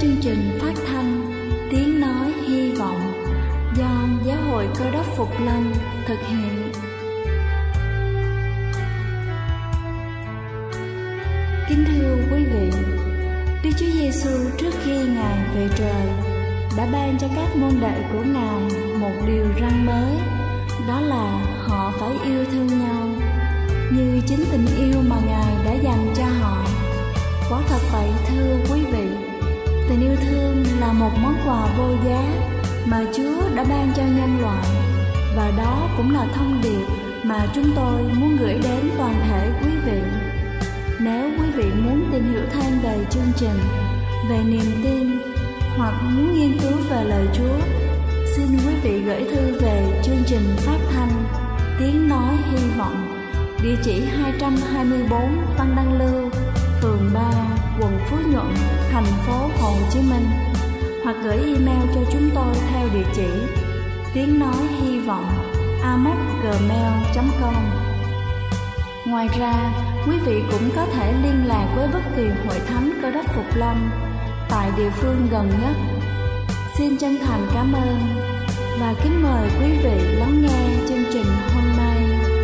chương trình phát thanh Tiếng Nói Hy Vọng do Giáo hội Cơ đốc Phục Lâm thực hiện. Kính thưa quý vị, Đức Chúa Giêsu trước khi Ngài về trời đã ban cho các môn đệ của Ngài một điều răn mới, đó là họ phải yêu thương nhau như chính tình yêu mà Ngài đã dành cho họ. Quả thật vậy thưa quý vị, tình yêu thương là một món quà vô giá mà Chúa đã ban cho nhân loại, và đó cũng là thông điệp mà chúng tôi muốn gửi đến toàn thể quý vị. Nếu quý vị muốn tìm hiểu thêm về chương trình, về niềm tin hoặc muốn nghiên cứu về lời Chúa, xin quý vị gửi thư về chương trình phát thanh Tiếng Nói Hy Vọng, địa chỉ 224 Văn Đăng Lưu, phường 3, quận Phú Nhuận, thành phố Hồ Chí Minh, hoặc gửi email cho chúng tôi theo địa chỉ tiếng nói hy vọng amos@gmail.com. Ngoài ra, quý vị cũng có thể liên lạc với bất kỳ hội thánh Cơ đốc Phục Lâm tại địa phương gần nhất. Xin chân thành cảm ơn và kính mời quý vị lắng nghe chương trình hôm nay.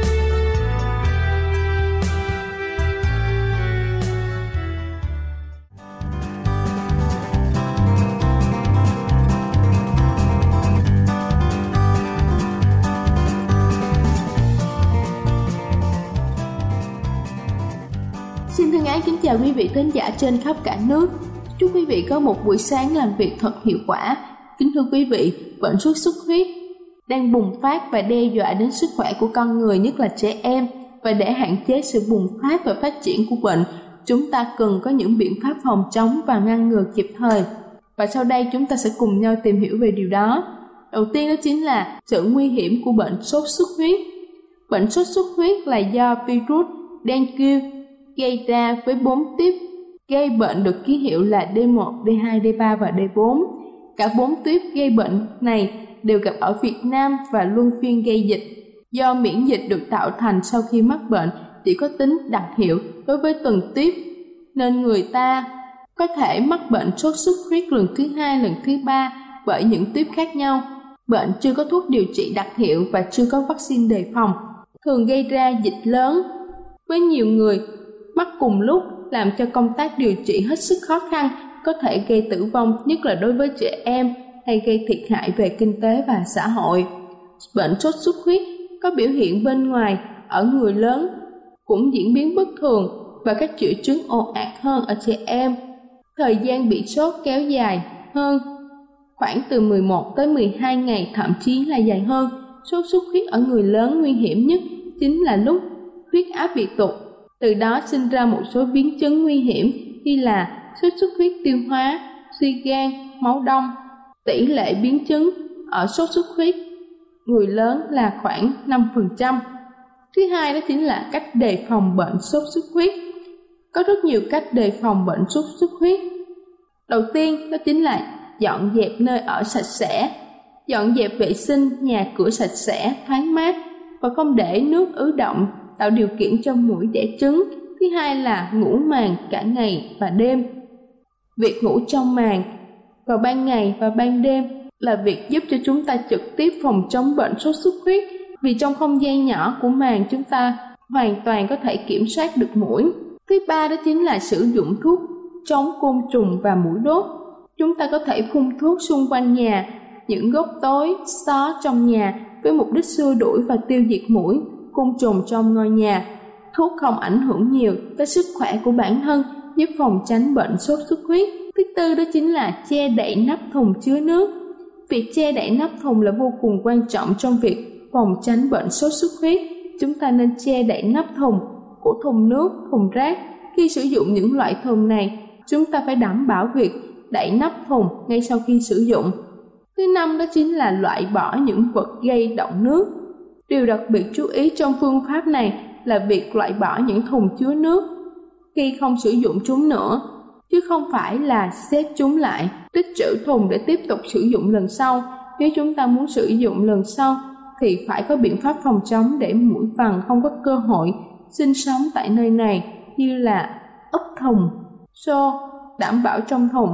Xin thân ái kính chào quý vị thính giả trên khắp cả nước. Chúc quý vị có một buổi sáng làm việc thật hiệu quả. Kính thưa quý vị, bệnh sốt xuất huyết đang bùng phát và đe dọa đến sức khỏe của con người, nhất là trẻ em. Và để hạn chế sự bùng phát và phát triển của bệnh, chúng ta cần có những biện pháp phòng chống và ngăn ngừa kịp thời. Và sau đây chúng ta sẽ cùng nhau tìm hiểu về điều đó. Đầu tiên đó chính là sự nguy hiểm của bệnh sốt xuất huyết. Bệnh sốt xuất huyết là do virus dengue gây ra với 4 tuyếp gây bệnh được ký hiệu là D1, D2, D3 và D4. Cả 4 tuyếp gây bệnh này đều gặp ở Việt Nam và luân phiên gây dịch. Do miễn dịch được tạo thành sau khi mắc bệnh chỉ có tính đặc hiệu đối với từng tuyếp, nên người ta có thể mắc bệnh sốt xuất huyết lần thứ 2, lần thứ 3 bởi những tuyếp khác nhau. Bệnh chưa có thuốc điều trị đặc hiệu và chưa có vaccine đề phòng, thường gây ra dịch lớn với nhiều người mắc cùng lúc, làm cho công tác điều trị hết sức khó khăn, có thể gây tử vong, nhất là đối với trẻ em, hay gây thiệt hại về kinh tế và xã hội. Bệnh sốt xuất huyết có biểu hiện bên ngoài ở người lớn cũng diễn biến bất thường và các triệu chứng ồ ạt hơn ở trẻ em. Thời gian bị sốt kéo dài hơn, khoảng từ 11 tới 12 ngày, thậm chí là dài hơn. Sốt xuất huyết ở người lớn nguy hiểm nhất chính là lúc huyết áp bị tụt. Từ đó sinh ra một số biến chứng nguy hiểm như là sốt xuất huyết tiêu hóa, suy gan, máu đông. Tỷ lệ biến chứng ở sốt xuất huyết người lớn là khoảng 5%. Thứ hai đó chính là cách đề phòng bệnh sốt xuất huyết. Có rất nhiều cách đề phòng bệnh sốt xuất huyết. Đầu tiên đó chính là dọn dẹp nơi ở sạch sẽ, dọn dẹp vệ sinh nhà cửa sạch sẽ, thoáng mát và không để nước ứ đọng, tạo điều kiện cho muỗi đẻ trứng. Thứ hai là ngủ màn cả ngày và đêm. Việc ngủ trong màn vào ban ngày và ban đêm là việc giúp cho chúng ta trực tiếp phòng chống bệnh sốt xuất huyết, vì trong không gian nhỏ của màn chúng ta hoàn toàn có thể kiểm soát được muỗi. Thứ ba đó chính là sử dụng thuốc chống côn trùng và muỗi đốt. Chúng ta có thể phun thuốc xung quanh nhà, những gốc tối, xó trong nhà với mục đích xua đuổi và tiêu diệt muỗi, côn trùng trong ngôi nhà. Thuốc không ảnh hưởng nhiều tới sức khỏe của bản thân, giúp phòng tránh bệnh sốt xuất huyết. Thứ tư đó chính là che đậy nắp thùng chứa nước. Việc che đậy nắp thùng là vô cùng quan trọng trong việc phòng tránh bệnh sốt xuất huyết. Chúng ta nên che đậy nắp thùng của thùng nước, thùng rác. Khi sử dụng những loại thùng này, chúng ta phải đảm bảo việc đậy nắp thùng ngay sau khi sử dụng. Thứ năm đó chính là loại bỏ những vật gây đọng nước. Điều đặc biệt chú ý trong phương pháp này là việc loại bỏ những thùng chứa nước khi không sử dụng chúng nữa, chứ không phải là xếp chúng lại, tích trữ thùng để tiếp tục sử dụng lần sau. Nếu chúng ta muốn sử dụng lần sau thì phải có biện pháp phòng chống để muỗi vằn không có cơ hội sinh sống tại nơi này, như là úp thùng, xô, đảm bảo trong thùng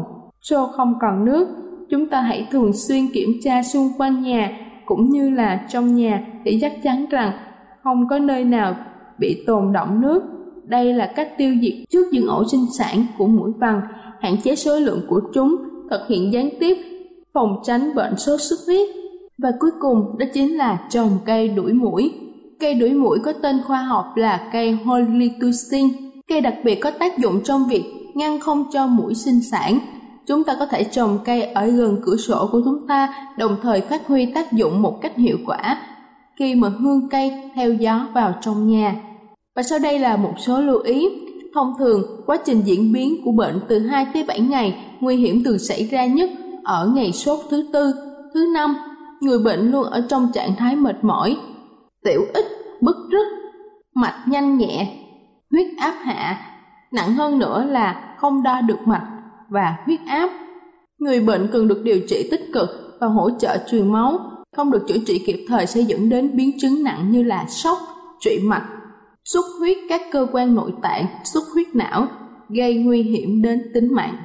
Show không còn nước, chúng ta hãy thường xuyên kiểm tra xung quanh nhà cũng như là trong nhà để chắc chắn rằng không có nơi nào bị tồn đọng nước. Đây là cách tiêu diệt trước những ổ sinh sản của muỗi vằn, hạn chế số lượng của chúng, thực hiện gián tiếp phòng tránh bệnh sốt xuất huyết. Và cuối cùng đó chính là trồng cây đuổi muỗi. Cây đuổi muỗi có tên khoa học là cây Holitusin. Cây đặc biệt có tác dụng trong việc ngăn không cho muỗi sinh sản. Chúng ta có thể trồng cây ở gần cửa sổ của chúng ta, đồng thời phát huy tác dụng một cách hiệu quả khi mà hương cây theo gió vào trong nhà. Và sau đây là một số lưu ý. Thông thường, quá trình diễn biến của bệnh từ 2 tới 7 ngày, nguy hiểm thường xảy ra nhất ở ngày sốt thứ 4, thứ 5. Người bệnh luôn ở trong trạng thái mệt mỏi, tiểu ít, bứt rứt, mạch nhanh nhẹ, huyết áp hạ, nặng hơn nữa là không đo được mạch và huyết áp. Người bệnh cần được điều trị tích cực và hỗ trợ truyền máu. Không được chữa trị kịp thời sẽ dẫn đến biến chứng nặng như là sốc, trụy mạch, xuất huyết các cơ quan nội tạng, xuất huyết não, gây nguy hiểm đến tính mạng.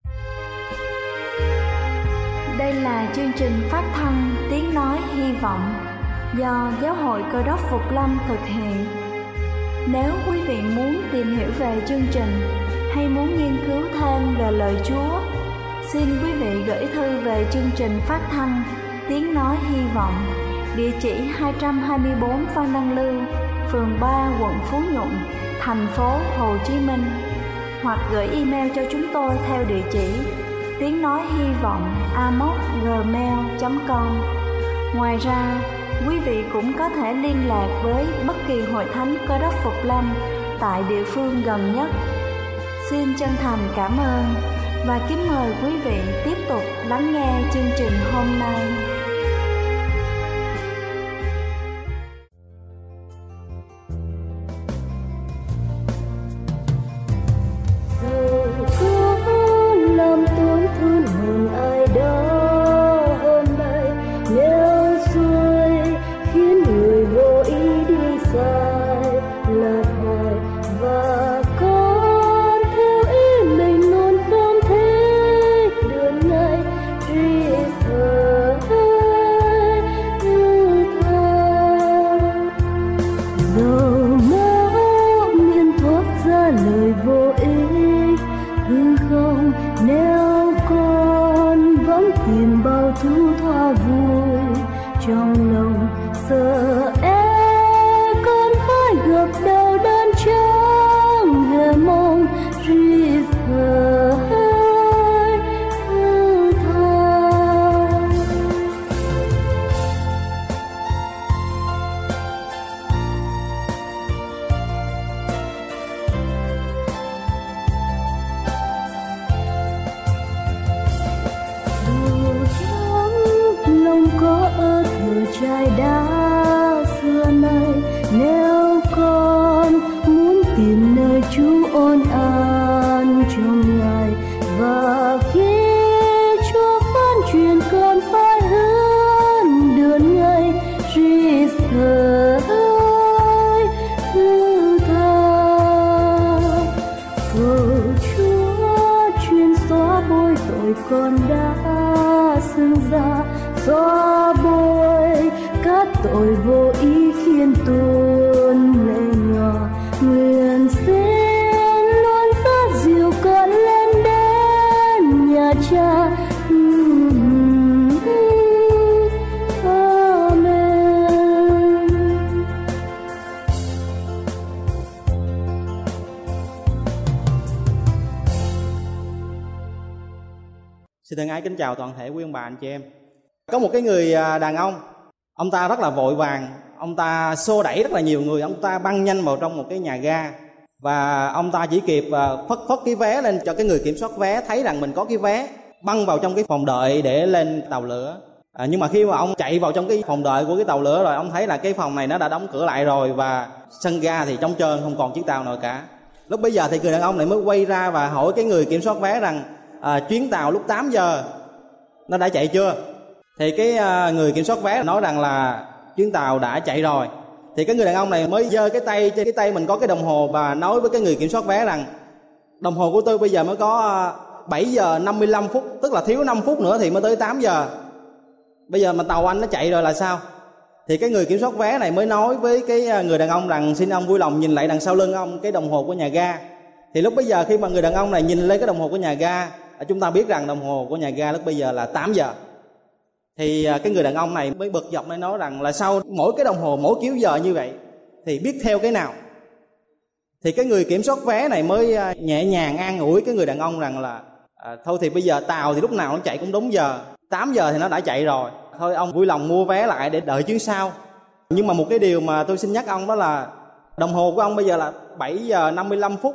Đây là chương trình phát thanh Tiếng Nói Hy Vọng do Giáo hội Cơ đốc Phục Lâm thực hiện. Nếu quý vị muốn tìm hiểu về chương trình hay muốn nghiên cứu thêm về lời Chúa, xin quý vị gửi thư về chương trình phát thanh Tiếng Nói Hy Vọng, địa chỉ 224 Phan Đăng Lưu, phường 3, quận Phú Nhuận, thành phố Hồ Chí Minh, hoặc gửi email cho chúng tôi theo địa chỉ tiếng nói hy vọng amos@gmail.com. Ngoài ra, quý vị cũng có thể liên lạc với bất kỳ hội thánh Cơ đốc Phục Lâm tại địa phương gần nhất. Xin chân thành cảm ơn và kính mời quý vị tiếp tục lắng nghe chương trình hôm nay. Con đã xưng ra xóa bôi các tội vô ý khiến tuôn lệ nhỏ, nguyện xin luôn rất dịu con lên đến nhà cha. Amen. Xin thân ái kính chào toàn thể quý ông bà anh chị em. Có một cái người đàn ông ta rất là vội vàng, ông ta xô đẩy rất là nhiều người, ông ta băng nhanh vào trong một cái nhà ga và ông ta chỉ kịp phất cái vé lên cho cái người kiểm soát vé thấy rằng mình có cái vé, băng vào trong cái phòng đợi để lên tàu lửa. Nhưng mà khi mà ông chạy vào trong cái phòng đợi của cái tàu lửa rồi, ông thấy là cái phòng này nó đã đóng cửa lại rồi và sân ga thì trống trơn, không còn chiếc tàu nào cả. Lúc bấy giờ thì người đàn ông này mới quay ra và hỏi cái người kiểm soát vé rằng chuyến tàu lúc 8 giờ nó đã chạy chưa? Thì cái người kiểm soát vé nói rằng là chuyến tàu đã chạy rồi. Thì cái người đàn ông này mới giơ cái tay, trên cái tay mình có cái đồng hồ và nói với cái người kiểm soát vé rằng đồng hồ của tôi bây giờ mới có 7 giờ 55 phút, tức là thiếu 5 phút nữa thì mới tới 8 giờ. Bây giờ mà tàu anh nó chạy rồi là sao? Thì cái người kiểm soát vé này mới nói với cái người đàn ông rằng xin ông vui lòng nhìn lại đằng sau lưng ông cái đồng hồ của nhà ga. Thì lúc bây giờ khi mà người đàn ông này nhìn lên cái đồng hồ của nhà ga, chúng ta biết rằng đồng hồ của nhà ga lúc bây giờ là 8 giờ. Thì cái người đàn ông này mới bực dọc mới nói rằng là sao mỗi cái đồng hồ mỗi kiểu giờ như vậy thì biết theo cái nào. Thì cái người kiểm soát vé này mới nhẹ nhàng an ủi cái người đàn ông rằng là thôi thì bây giờ tàu thì lúc nào nó chạy cũng đúng giờ, 8 giờ thì nó đã chạy rồi, thôi ông vui lòng mua vé lại để đợi chuyến sau. Nhưng mà một cái điều mà tôi xin nhắc ông đó là đồng hồ của ông bây giờ là 7 giờ 55 phút,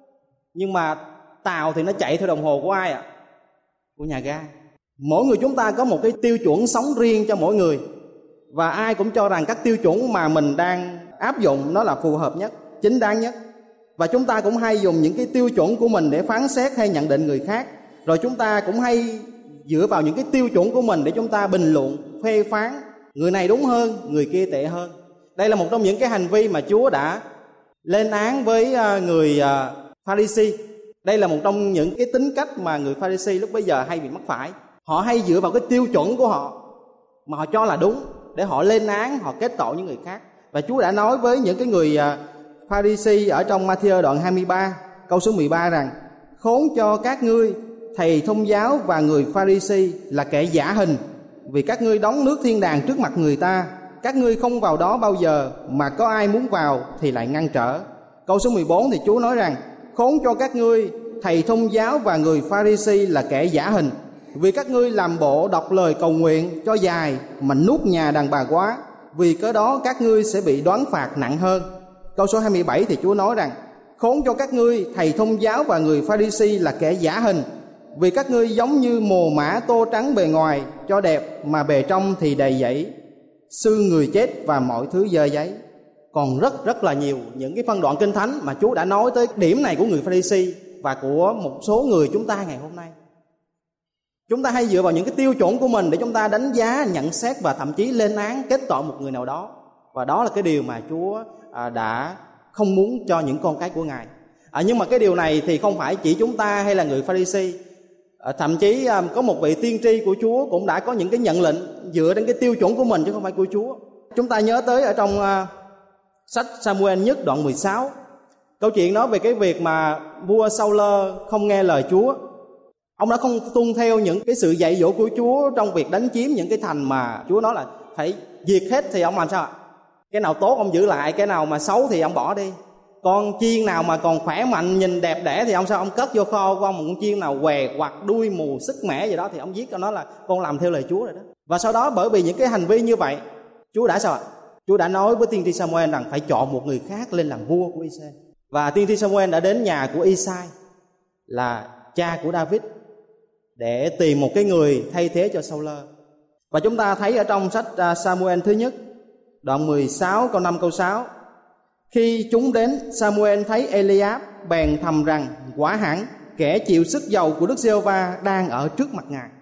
nhưng mà tàu thì nó chạy theo đồng hồ của ai ạ? Của nhà ga. Mỗi người chúng ta có một cái tiêu chuẩn sống riêng cho mỗi người, và ai cũng cho rằng các tiêu chuẩn mà mình đang áp dụng nó là phù hợp nhất, chính đáng nhất. Và chúng ta cũng hay dùng những cái tiêu chuẩn của mình để phán xét hay nhận định người khác. Rồi chúng ta cũng hay dựa vào những cái tiêu chuẩn của mình để chúng ta bình luận, phê phán người này đúng hơn, người kia tệ hơn. Đây là một trong những cái hành vi mà Chúa đã lên án với người Pha-ri-si. Đây là một trong những cái tính cách mà người Pha-ri-si lúc bấy giờ hay bị mắc phải. Họ hay dựa vào cái tiêu chuẩn của họ mà họ cho là đúng để họ lên án, họ kết tội những người khác. Và Chúa đã nói với những cái người Pha-ri-si ở trong Ma-thi-ơ đoạn 23 câu số 13 rằng: khốn cho các ngươi thầy thông giáo và người Pha-ri-si là kẻ giả hình, vì các ngươi đóng nước thiên đàng trước mặt người ta, các ngươi không vào đó bao giờ, mà có ai muốn vào thì lại ngăn trở. Câu số 14 thì Chúa nói rằng: khốn cho các ngươi thầy thông giáo và người Pha-ri-si là kẻ giả hình, vì các ngươi làm bộ đọc lời cầu nguyện cho dài mà nuốt nhà đàn bà quá, vì cớ đó các ngươi sẽ bị đoán phạt nặng hơn. Câu số 27 thì Chúa nói rằng: khốn cho các ngươi thầy thông giáo và người Pha-ri-si là kẻ giả hình, vì các ngươi giống như mồ mã tô trắng bề ngoài cho đẹp, mà bề trong thì đầy dẫy xương người chết và mọi thứ dơ giấy. Còn rất là nhiều những cái phân đoạn Kinh Thánh mà Chúa đã nói tới điểm này của người Pha-ri-si và của một số người chúng ta ngày hôm nay. Chúng ta hay dựa vào những cái tiêu chuẩn của mình để chúng ta đánh giá, nhận xét và thậm chí lên án, kết tội một người nào đó. Và đó là cái điều mà Chúa đã không muốn cho những con cái của Ngài. Nhưng mà cái điều này thì không phải chỉ chúng ta hay là người Pha-ri-si. Thậm chí có một vị tiên tri của Chúa cũng đã có những cái nhận lệnh dựa trên cái tiêu chuẩn của mình chứ không phải của Chúa. Chúng ta nhớ tới ở trong sách Sa-mu-el nhất đoạn 16, câu chuyện nói về cái việc mà vua Sa-u-lơ không nghe lời Chúa. Ông đã không tuân theo những cái sự dạy dỗ của Chúa trong việc đánh chiếm những cái thành mà Chúa nói là phải diệt hết. Thì ông làm sao ạ? Cái nào tốt ông giữ lại, cái nào mà xấu thì ông bỏ đi. Con chiên nào mà còn khỏe mạnh, nhìn đẹp đẽ thì ông sao ông cất vô kho của ông. Một con chiên nào què quặt, đuôi mù, sức mẻ gì đó thì ông giết cho nó là con làm theo lời Chúa rồi đó. Và sau đó bởi vì những cái hành vi như vậy, Chúa đã sao ạ? Chúa đã nói với tiên tri Sa-mu-el rằng phải chọn một người khác lên làm vua của Israel. Và tiên tri Sa-mu-el đã đến nhà của Isai là cha của David để tìm một cái người thay thế cho Sa-u-lơ. Và chúng ta thấy ở trong sách Sa-mu-el thứ nhất đoạn 16 câu 5 câu 6: khi chúng đến, Sa-mu-el thấy Eliab bèn thầm rằng: quả hẳn kẻ chịu sức dầu của Đức Giê-hô-va đang ở trước mặt Ngài.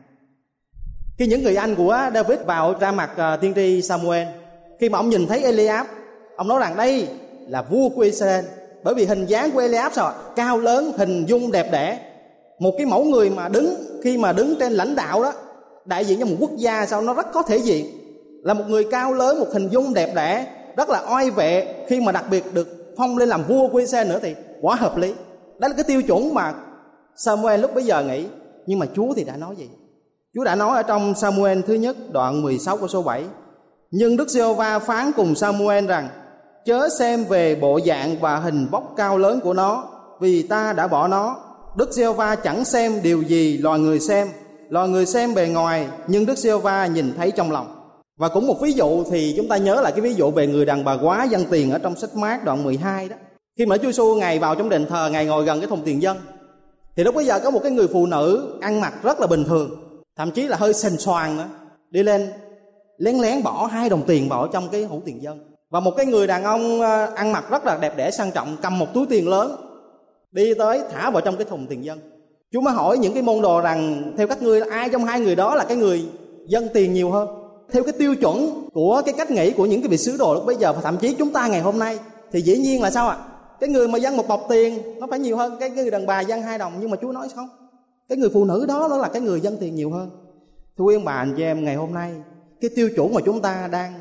Khi những người anh của David vào ra mặt tiên tri Sa-mu-el, khi mà ông nhìn thấy Eliab, ông nói rằng đây là vua của Israel. Bởi vì hình dáng của Eliab sao? Cao lớn, hình dung đẹp đẽ, một cái mẫu người mà khi mà đứng trên lãnh đạo đó, đại diện cho một quốc gia sao nó rất có thể diện, là một người cao lớn, một hình dung đẹp đẽ, rất là oai vệ. Khi mà đặc biệt được phong lên làm vua của Israel nữa thì quá hợp lý. Đó là cái tiêu chuẩn mà Sa-mu-el lúc bấy giờ nghĩ. Nhưng mà Chúa thì đã nói gì? Chúa đã nói ở trong Sa-mu-el thứ nhất đoạn 16 câu số 7: nhưng Đức Giê-hô-va phán cùng Sa-mu-el rằng: chớ xem về bộ dạng và hình vóc cao lớn của nó, vì ta đã bỏ nó. Đức Giê-hô-va chẳng xem điều gì loài người xem bề ngoài, nhưng Đức Giê-hô-va nhìn thấy trong lòng. Và cũng một ví dụ thì chúng ta nhớ lại cái ví dụ về người đàn bà quá dâng tiền ở trong sách Mác đoạn 12 đó. Khi mà Chúa Giêsu Ngài vào trong đền thờ, Ngài ngồi gần cái thùng tiền dân, thì lúc bấy giờ có một cái người phụ nữ ăn mặc rất là bình thường, thậm chí là hơi sền soàn nữa, đi lên lén lén bỏ 2 đồng tiền vào trong cái hũ tiền dân. Và một cái người đàn ông ăn mặc rất là đẹp đẽ sang trọng, cầm một túi tiền lớn, đi tới thả vào trong cái thùng tiền dân. Chúa mới hỏi những cái môn đồ rằng: theo các ngươi ai trong 2 người đó là cái người dâng tiền nhiều hơn? Theo cái tiêu chuẩn của cái cách nghĩ của những cái vị sứ đồ lúc bấy giờ, và thậm chí chúng ta ngày hôm nay, thì dĩ nhiên là sao ạ? Cái người mà dâng một bọc tiền nó phải nhiều hơn cái người đàn bà dâng 2 đồng. Nhưng mà Chúa nói không, Cái người phụ nữ đó là cái người dâng tiền nhiều hơn. Thưa quý ông bà anh chị em, ngày hôm nay cái tiêu chuẩn mà chúng ta đang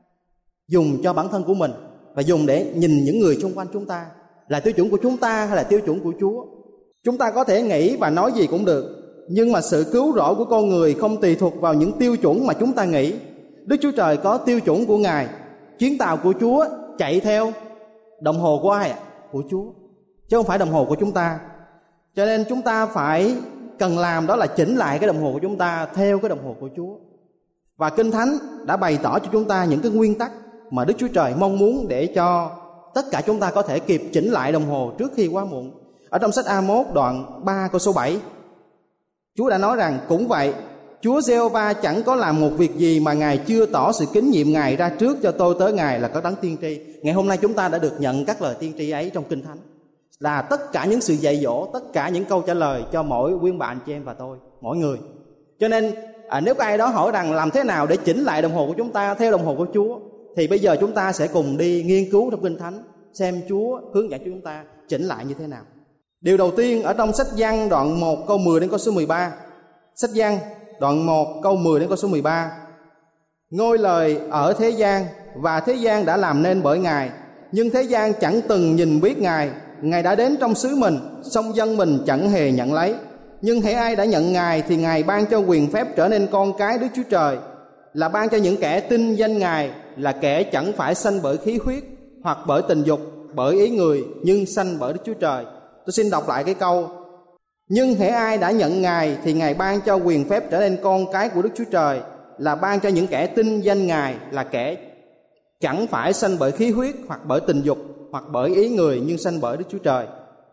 dùng cho bản thân của mình và dùng để nhìn những người xung quanh chúng ta là tiêu chuẩn của chúng ta hay là tiêu chuẩn của Chúa? Chúng ta có thể nghĩ và nói gì cũng được, nhưng mà sự cứu rỗi của con người không tùy thuộc vào những tiêu chuẩn mà chúng ta nghĩ. Đức Chúa Trời có tiêu chuẩn của Ngài. Chuyến tàu của Chúa chạy theo đồng hồ của ai ạ? Của Chúa, chứ không phải đồng hồ của chúng ta. Cho nên chúng ta phải cần làm đó là chỉnh lại cái đồng hồ của chúng ta theo cái đồng hồ của Chúa. Và Kinh Thánh đã bày tỏ cho chúng ta những cái nguyên tắc mà Đức Chúa Trời mong muốn để cho tất cả chúng ta có thể kịp chỉnh lại đồng hồ trước khi quá muộn. Ở trong sách A-mốt đoạn 3 câu số 7, Chúa đã nói rằng: cũng vậy, Chúa Giê-hô-va chẳng có làm một việc gì mà Ngài chưa tỏ sự kính nhiệm Ngài ra trước cho tôi tớ Ngài là có đấng tiên tri. Ngày hôm nay chúng ta đã được nhận các lời tiên tri ấy trong Kinh Thánh, là tất cả những sự dạy dỗ, tất cả những câu trả lời cho mỗi quý bạn chị em và tôi, mỗi người. Cho nên nếu có ai đó hỏi rằng làm thế nào để chỉnh lại đồng hồ của chúng ta theo đồng hồ của Chúa, thì bây giờ chúng ta sẽ cùng đi nghiên cứu trong Kinh Thánh xem Chúa hướng dẫn cho chúng ta chỉnh lại như thế nào. Điều đầu tiên ở trong sách Giăng đoạn 1 câu 10 đến câu số 13. Sách Giăng đoạn 1 câu 10 đến câu số 13. Ngôi lời ở thế gian và thế gian đã làm nên bởi Ngài, nhưng thế gian chẳng từng nhìn biết Ngài. Ngài đã đến trong xứ mình, song dân mình chẳng hề nhận lấy. Nhưng hễ ai đã nhận Ngài thì Ngài ban cho quyền phép trở nên con cái Đức Chúa Trời, là ban cho những kẻ tin danh Ngài, là kẻ chẳng phải sanh bởi khí huyết hoặc bởi tình dục, bởi ý người, nhưng sanh bởi Đức Chúa Trời. Tôi xin đọc lại cái câu: nhưng hễ ai đã nhận Ngài thì Ngài ban cho quyền phép trở nên con cái của Đức Chúa Trời, là ban cho những kẻ tin danh Ngài, là kẻ chẳng phải sanh bởi khí huyết hoặc bởi tình dục hoặc bởi ý người, nhưng sanh bởi Đức Chúa Trời.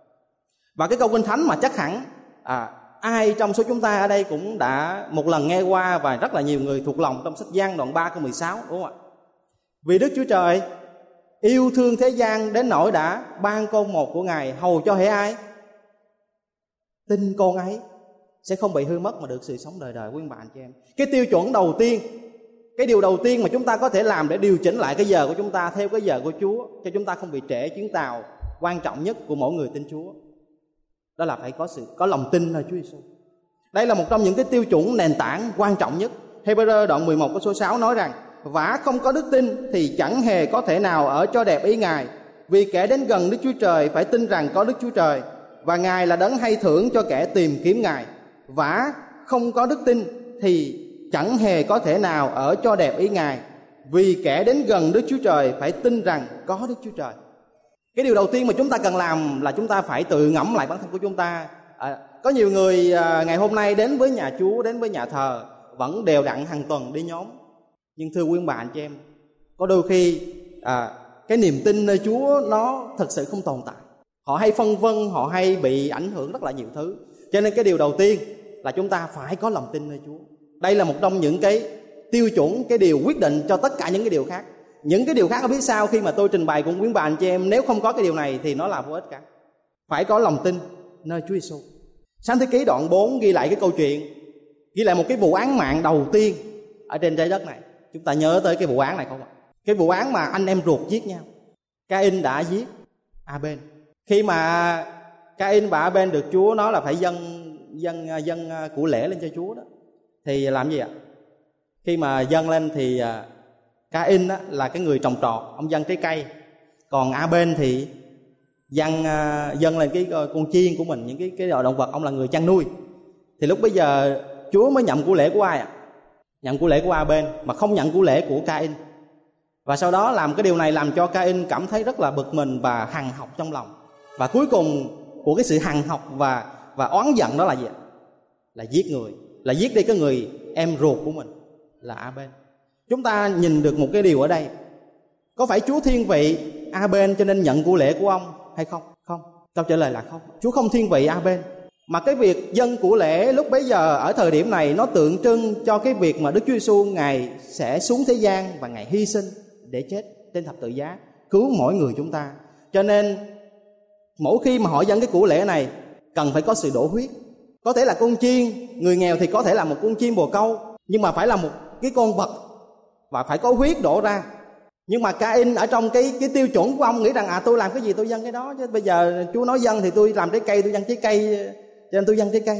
Và cái câu Kinh Thánh mà chắc hẳn ai trong số chúng ta ở đây cũng đã một lần nghe qua và rất là nhiều người thuộc lòng, trong sách Giăng đoạn 3 câu 16, đúng không ạ? Vì Đức Chúa Trời yêu thương thế gian đến nỗi đã ban con một của Ngài, hầu cho hễ ai tin con ấy sẽ không bị hư mất mà được sự sống đời đời. Quý bạn chị em, cái tiêu chuẩn đầu tiên, cái điều đầu tiên mà chúng ta có thể làm để điều chỉnh lại cái giờ của chúng ta theo cái giờ của Chúa, cho chúng ta không bị trễ chuyến tàu quan trọng nhất của mỗi người tin Chúa, đó là phải có lòng tin nơi Chúa Giêsu. Đây là một trong những cái tiêu chuẩn nền tảng quan trọng nhất. Hebrew đoạn 11 câu số 6 nói rằng: vả không có đức tin thì chẳng hề có thể nào ở cho đẹp ý Ngài, vì kẻ đến gần Đức Chúa Trời phải tin rằng có Đức Chúa Trời, và Ngài là đấng hay thưởng cho kẻ tìm kiếm Ngài. Vả không có đức tin thì chẳng hề có thể nào ở cho đẹp ý Ngài, vì kẻ đến gần Đức Chúa Trời phải tin rằng có Đức Chúa Trời. Cái điều đầu tiên mà chúng ta cần làm là chúng ta phải tự ngẫm lại bản thân của chúng ta. Có nhiều người ngày hôm nay đến với nhà Chúa, đến với nhà thờ, vẫn đều đặn hàng tuần đi nhóm. Nhưng thưa quý bạn chị em, có đôi khi cái niềm tin nơi Chúa nó thật sự không tồn tại. Họ hay phân vân, họ hay bị ảnh hưởng rất là nhiều thứ. Cho nên cái điều đầu tiên là chúng ta phải có lòng tin nơi Chúa. Đây là một trong những cái tiêu chuẩn, cái điều quyết định cho tất cả những cái điều khác. Những cái điều khác ở phía sau khi mà tôi trình bày cùng quý bạn chị em, nếu không có cái điều này thì nó là vô ích cả. Phải có lòng tin nơi Chúa Giêsu. Sáng Thế Ký đoạn 4 ghi lại cái câu chuyện, ghi lại một cái vụ án mạng đầu tiên ở trên trái đất này. Chúng ta nhớ tới cái vụ án này không ạ? Cái vụ án mà anh em ruột giết nhau. Ca-in đã giết A-bên. Khi mà Ca-in và A-bên được Chúa nói là phải dâng của lễ lên cho Chúa đó, thì làm gì ạ? Khi mà dâng lên thì Ca-in là cái người trồng trọt, ông dâng trái cây. Còn A-bên thì dâng lên cái con chiên của mình, những cái động vật, ông là người chăn nuôi. Thì lúc bây giờ Chúa mới nhận của lễ của ai ạ? Nhận của lễ của A-bên mà không nhận của lễ của Ca-in. Và sau đó làm cái điều này làm cho Ca-in cảm thấy rất là bực mình và hằn học trong lòng. Và cuối cùng của cái sự hằn học và oán giận đó là gì ạ? Là giết người, là giết đi cái người em ruột của mình là A-bên. Chúng ta nhìn được một cái điều ở đây. Có phải Chúa thiên vị A-bên cho nên nhận của lễ của ông hay không? Không. Câu trả lời là không. Chúa không thiên vị A-bên. Mà cái việc dâng của lễ lúc bấy giờ ở thời điểm này nó tượng trưng cho cái việc mà Đức Chúa Giêsu Ngài sẽ xuống thế gian và Ngài hy sinh để chết trên thập tự giá, cứu mỗi người chúng ta. Cho nên mỗi khi mà họ dâng cái của lễ này cần phải có sự đổ huyết. Có thể là con chiên, người nghèo thì có thể là một con chim bồ câu, nhưng mà phải là một cái con vật và phải có huyết đổ ra. Nhưng mà Ca-in ở trong cái tiêu chuẩn của ông nghĩ rằng tôi làm cái gì tôi dâng cái đó, chứ bây giờ Chúa nói dâng thì tôi làm trái cây, tôi dâng trái cây, cho nên tôi dâng trái cây.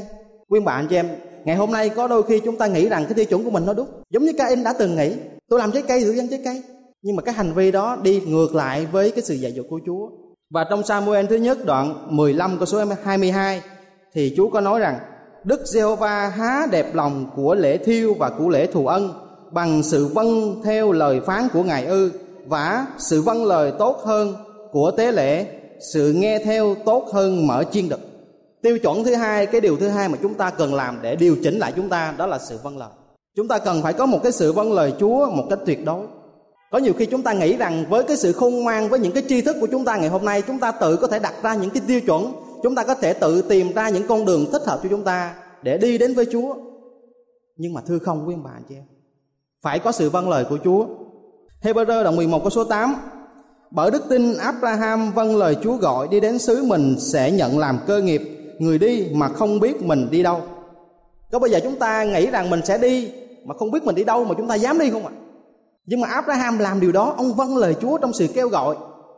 Quý bạn chị em, ngày hôm nay có đôi khi chúng ta nghĩ rằng cái tiêu chuẩn của mình nó đúng, giống như Cain đã từng nghĩ, tôi làm trái cây tôi ăn trái cây, nhưng mà cái hành vi đó đi ngược lại với cái sự dạy dỗ của Chúa. Và trong Sa-mu-el thứ nhất đoạn 15 câu số 22 thì Chúa có nói rằng: Đức Giê-hô-va há đẹp lòng của lễ thiêu và của lễ thù ân, bằng sự vâng theo lời phán của Ngài ư? Vả sự vâng lời tốt hơn của tế lễ, sự nghe theo tốt hơn mỡ chiên đực. Tiêu chuẩn thứ hai, cái điều thứ hai mà chúng ta cần làm để điều chỉnh lại chúng ta, đó là sự vâng lời. Chúng ta cần phải có một cái sự vâng lời Chúa một cách tuyệt đối. Có nhiều khi chúng ta nghĩ rằng với cái sự khôn ngoan, với những cái tri thức của chúng ta ngày hôm nay, chúng ta tự có thể đặt ra những cái tiêu chuẩn, chúng ta có thể tự tìm ra những con đường thích hợp cho chúng ta để đi đến với Chúa. Nhưng mà thưa không quý ông bà anh chị em, phải có sự vâng lời của Chúa. Hebrew đoạn 11 câu số 8: Bởi đức tin Abraham vâng lời Chúa gọi, đi đến xứ mình sẽ nhận làm cơ nghiệp, người đi mà không biết mình đi đâu. Có bao giờ chúng ta nghĩ rằng mình sẽ đi mà không biết mình đi đâu mà chúng ta dám đi không ạ? Nhưng mà Abraham làm điều đó, ông vâng lời Chúa trong sự kêu gọi.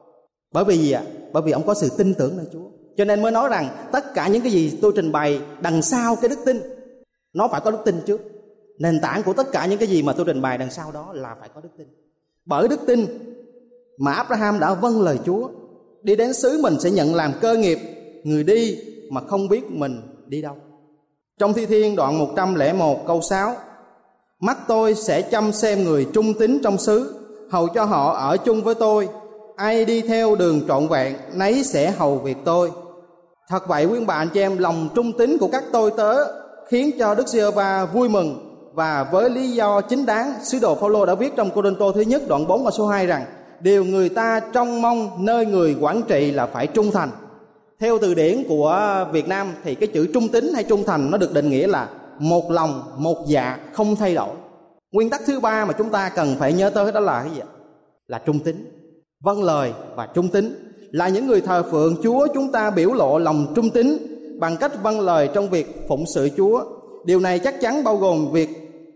Bởi vì gì ạ? Bởi vì ông có sự tin tưởng nơi Chúa. Cho nên mới nói rằng tất cả những cái gì tôi trình bày đằng sau cái đức tin, nó phải có đức tin trước. Nền tảng của tất cả những cái gì mà tôi trình bày đằng sau đó là phải có đức tin. Bởi đức tin mà Abraham đã vâng lời Chúa, đi đến xứ mình sẽ nhận làm cơ nghiệp, người đi mà không biết mình đi đâu. Trong Thi Thiên đoạn 101 câu 6: Mắt tôi sẽ chăm xem người trung tín trong xứ, hầu cho họ ở chung với tôi. Ai đi theo đường trọn vẹn, nấy sẽ hầu việc tôi. Thật vậy quý bà anh chị em, lòng trung tín của các tôi tớ khiến cho Đức Giê-hô-va vui mừng. Và với lý do chính đáng, sứ đồ Phao-lô đã viết trong Cô-rinh-tô thứ nhất đoạn 4 câu số 2 rằng: Điều người ta trông mong nơi người quản trị là phải trung thành. Theo từ điển của Việt Nam thì cái chữ trung tín hay trung thành nó được định nghĩa là một lòng, một dạ, không thay đổi. Nguyên tắc thứ ba mà chúng ta cần phải nhớ tới đó là cái gì ạ? Là trung tín. Vâng lời và trung tín. Là những người thờ phượng Chúa, chúng ta biểu lộ lòng trung tín bằng cách vâng lời trong việc phụng sự Chúa. Điều này chắc chắn bao gồm việc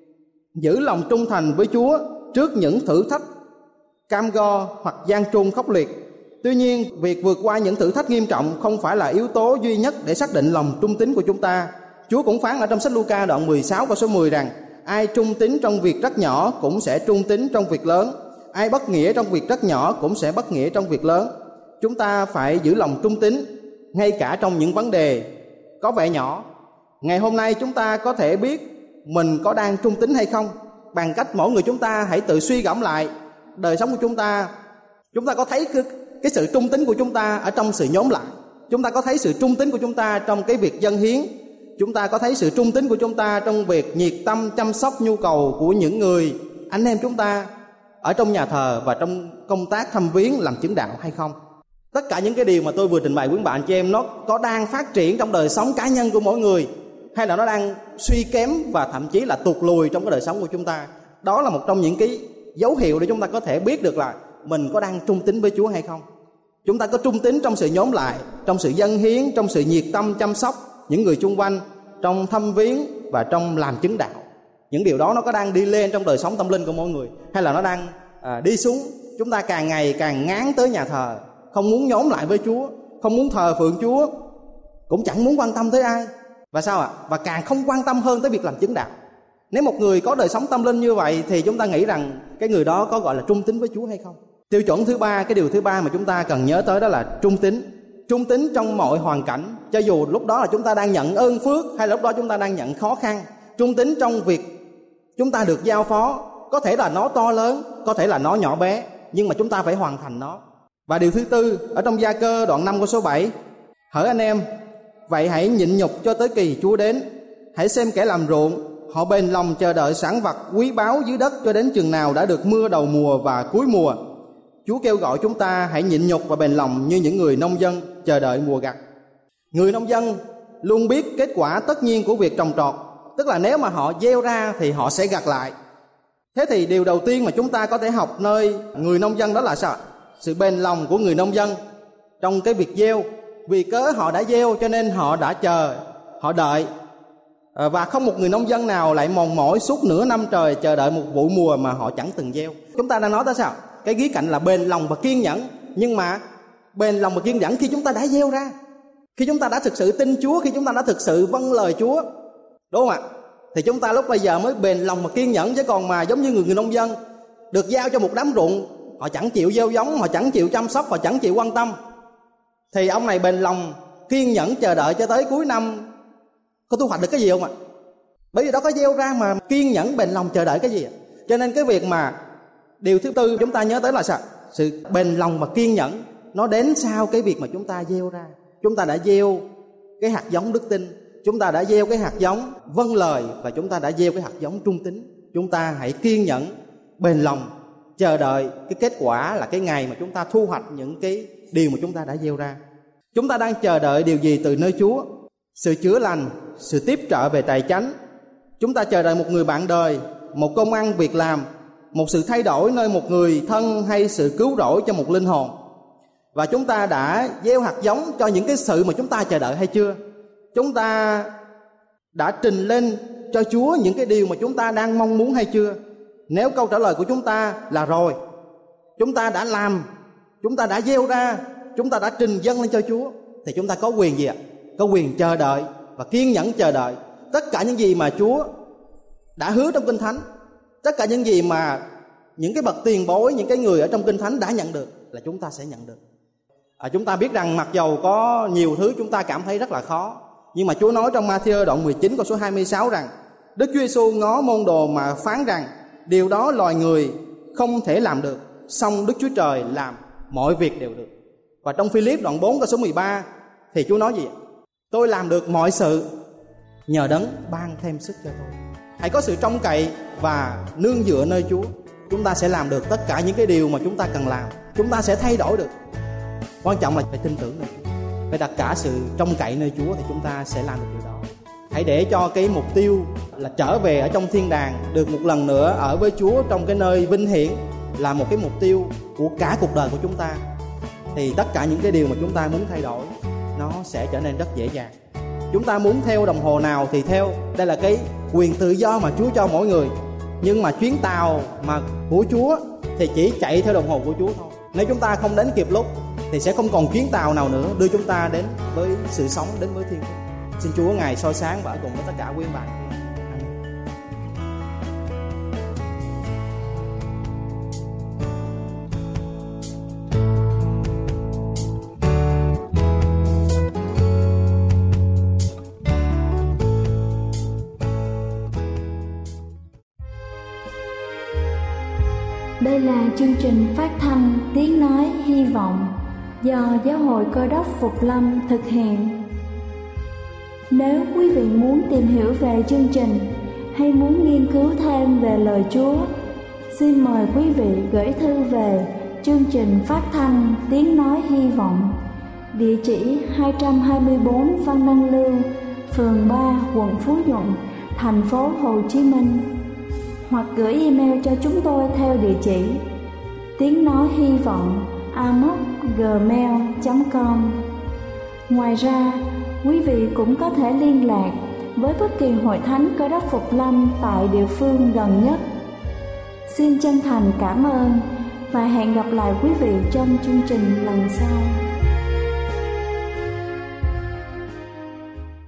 giữ lòng trung thành với Chúa trước những thử thách cam go hoặc gian truân khốc liệt. Tuy nhiên, việc vượt qua những thử thách nghiêm trọng không phải là yếu tố duy nhất để xác định lòng trung tín của chúng ta. Chúa cũng phán ở trong sách Luca đoạn 16 câu số 10 rằng: Ai trung tín trong việc rất nhỏ cũng sẽ trung tín trong việc lớn. Ai bất nghĩa trong việc rất nhỏ cũng sẽ bất nghĩa trong việc lớn. Chúng ta phải giữ lòng trung tín ngay cả trong những vấn đề có vẻ nhỏ. Ngày hôm nay chúng ta có thể biết mình có đang trung tín hay không bằng cách mỗi người chúng ta hãy tự suy gẫm lại đời sống của chúng ta. Chúng ta có thấy cái sự trung tín của chúng ta ở trong sự nhóm lại? Chúng ta có thấy sự trung tín của chúng ta trong cái việc dâng hiến? Chúng ta có thấy sự trung tín của chúng ta trong việc nhiệt tâm chăm sóc nhu cầu của những người anh em chúng ta ở trong nhà thờ và trong công tác thăm viếng làm chứng đạo hay không? Tất cả những cái điều mà tôi vừa trình bày quý bạn chị em, nó có đang phát triển trong đời sống cá nhân của mỗi người, hay là nó đang suy kém và thậm chí là tụt lùi trong cái đời sống của chúng ta? Đó là một trong những cái dấu hiệu để chúng ta có thể biết được là mình có đang trung tín với Chúa hay không. Chúng ta có trung tín trong sự nhóm lại, trong sự dâng hiến, trong sự nhiệt tâm chăm sóc những người chung quanh, trong thăm viếng và trong làm chứng đạo. Những điều đó nó có đang đi lên trong đời sống tâm linh của mỗi người, hay là nó đang đi xuống? Chúng ta càng ngày càng ngán tới nhà thờ, không muốn nhóm lại với Chúa, không muốn thờ phượng Chúa, cũng chẳng muốn quan tâm tới ai. Và sao ạ? Và càng không quan tâm hơn tới việc làm chứng đạo. Nếu một người có đời sống tâm linh như vậy thì chúng ta nghĩ rằng cái người đó có gọi là trung tín với Chúa hay không? Tiêu chuẩn thứ ba, cái điều thứ ba mà chúng ta cần nhớ tới đó là trung tín. Trung tín trong mọi hoàn cảnh, cho dù lúc đó là chúng ta đang nhận ơn phước hay là lúc đó chúng ta đang nhận khó khăn. Trung tín trong việc chúng ta được giao phó, có thể là nó to lớn, có thể là nó nhỏ bé, nhưng mà chúng ta phải hoàn thành nó. Và điều thứ tư, ở trong Gia Cơ đoạn 5 câu số 7: Hỡi anh em, vậy hãy nhịn nhục cho tới kỳ Chúa đến. Hãy xem kẻ làm ruộng, họ bền lòng chờ đợi sản vật quý báu dưới đất cho đến chừng nào đã được mưa đầu mùa và cuối mùa. Chúa kêu gọi chúng ta hãy nhịn nhục và bền lòng như những người nông dân chờ đợi mùa gặt. Người nông dân luôn biết kết quả tất nhiên của việc trồng trọt, tức là nếu mà họ gieo ra thì họ sẽ gặt lại. Thế thì điều đầu tiên mà chúng ta có thể học nơi người nông dân đó là sao? Sự bền lòng của người nông dân trong cái việc gieo. Vì cớ họ đã gieo cho nên họ đã chờ, họ đợi. Và không một người nông dân nào lại mòn mỏi suốt nửa năm trời chờ đợi một vụ mùa mà họ chẳng từng gieo. Chúng ta đang nói tới sao? Cái khía cạnh là bền lòng và kiên nhẫn. Nhưng mà bền lòng và kiên nhẫn khi chúng ta đã gieo ra, khi chúng ta đã thực sự tin Chúa, khi chúng ta đã thực sự vâng lời Chúa, đúng không ạ? Thì chúng ta lúc bây giờ mới bền lòng mà kiên nhẫn, chứ còn mà giống như người nông dân được giao cho một đám ruộng, họ chẳng chịu gieo giống, họ chẳng chịu chăm sóc, họ chẳng chịu quan tâm, thì ông này bền lòng kiên nhẫn chờ đợi cho tới cuối năm có thu hoạch được cái gì không ạ? Bởi vì đó có gieo ra mà kiên nhẫn bền lòng chờ đợi cái gì ạ? Cho nên cái việc mà điều thứ tư chúng ta nhớ tới là sao? Sự bền lòng và kiên nhẫn nó đến sau cái việc mà chúng ta gieo ra. Chúng ta đã gieo cái hạt giống đức tin, chúng ta đã gieo cái hạt giống vâng lời, và chúng ta đã gieo cái hạt giống trung tín. Chúng ta hãy kiên nhẫn bền lòng chờ đợi cái kết quả là cái ngày mà chúng ta thu hoạch những cái điều mà chúng ta đã gieo ra. Chúng ta đang chờ đợi điều gì từ nơi Chúa? Sự chữa lành, sự tiếp trợ về tài chánh. Chúng ta chờ đợi một người bạn đời, một công ăn việc làm, một sự thay đổi nơi một người thân, hay sự cứu rỗi cho một linh hồn. Và chúng ta đã gieo hạt giống cho những cái sự mà chúng ta chờ đợi hay chưa? Chúng ta đã trình lên cho Chúa những cái điều mà chúng ta đang mong muốn hay chưa? Nếu câu trả lời của chúng ta là rồi, chúng ta đã làm, chúng ta đã gieo ra, chúng ta đã trình dâng lên cho Chúa, thì chúng ta có quyền gì ạ? Có quyền chờ đợi và kiên nhẫn chờ đợi tất cả những gì mà Chúa đã hứa trong Kinh Thánh. Tất cả những gì mà những cái bậc tiền bối, những cái người ở trong Kinh Thánh đã nhận được là chúng ta sẽ nhận được. Chúng ta biết rằng mặc dầu có nhiều thứ chúng ta cảm thấy rất là khó, nhưng mà Chúa nói trong Ma-thi-ơ đoạn 19 câu số 26 rằng Đức Chúa Giêsu ngó môn đồ mà phán rằng điều đó loài người không thể làm được, song Đức Chúa Trời làm mọi việc đều được. Và trong Phi-líp đoạn 4 câu số 13 thì Chúa nói gì? Tôi làm được mọi sự nhờ Đấng ban thêm sức cho tôi. Hãy có sự trông cậy và nương dựa nơi Chúa. Chúng ta sẽ làm được tất cả những cái điều mà chúng ta cần làm. Chúng ta sẽ thay đổi được. Quan trọng là phải tin tưởng nơi Chúa, phải đặt cả sự trông cậy nơi Chúa, thì chúng ta sẽ làm được điều đó. Hãy để cho cái mục tiêu là trở về ở trong thiên đàng, được một lần nữa ở với Chúa trong cái nơi vinh hiển là một cái mục tiêu của cả cuộc đời của chúng ta. Thì tất cả những cái điều mà chúng ta muốn thay đổi nó sẽ trở nên rất dễ dàng. Chúng ta muốn theo đồng hồ nào thì theo, đây là cái quyền tự do mà Chúa cho mỗi người. Nhưng mà chuyến tàu mà của Chúa thì chỉ chạy theo đồng hồ của Chúa thôi. Nếu chúng ta không đến kịp lúc thì sẽ không còn chuyến tàu nào nữa đưa chúng ta đến với sự sống, đến với thiên quốc. Xin Chúa Ngài soi sáng và ở cùng với tất cả quý bạn. Đây là chương trình phát thanh Tiếng Nói Hy Vọng do Giáo hội Cơ đốc Phục Lâm thực hiện. Nếu quý vị muốn tìm hiểu về chương trình hay muốn nghiên cứu thêm về lời Chúa, xin mời quý vị gửi thư về chương trình phát thanh Tiếng Nói Hy Vọng, địa chỉ 224 Phan Đăng Lưu, phường 3, quận Phú Nhuận, thành phố Hồ Chí Minh, hoặc gửi email cho chúng tôi theo địa chỉ tiếng nói hy vọng amos@gmail.com. Ngoài ra, quý vị cũng có thể liên lạc với bất kỳ hội thánh Cơ đốc Phục Lâm tại địa phương gần nhất. Xin chân thành cảm ơn và hẹn gặp lại quý vị trong chương trình lần sau.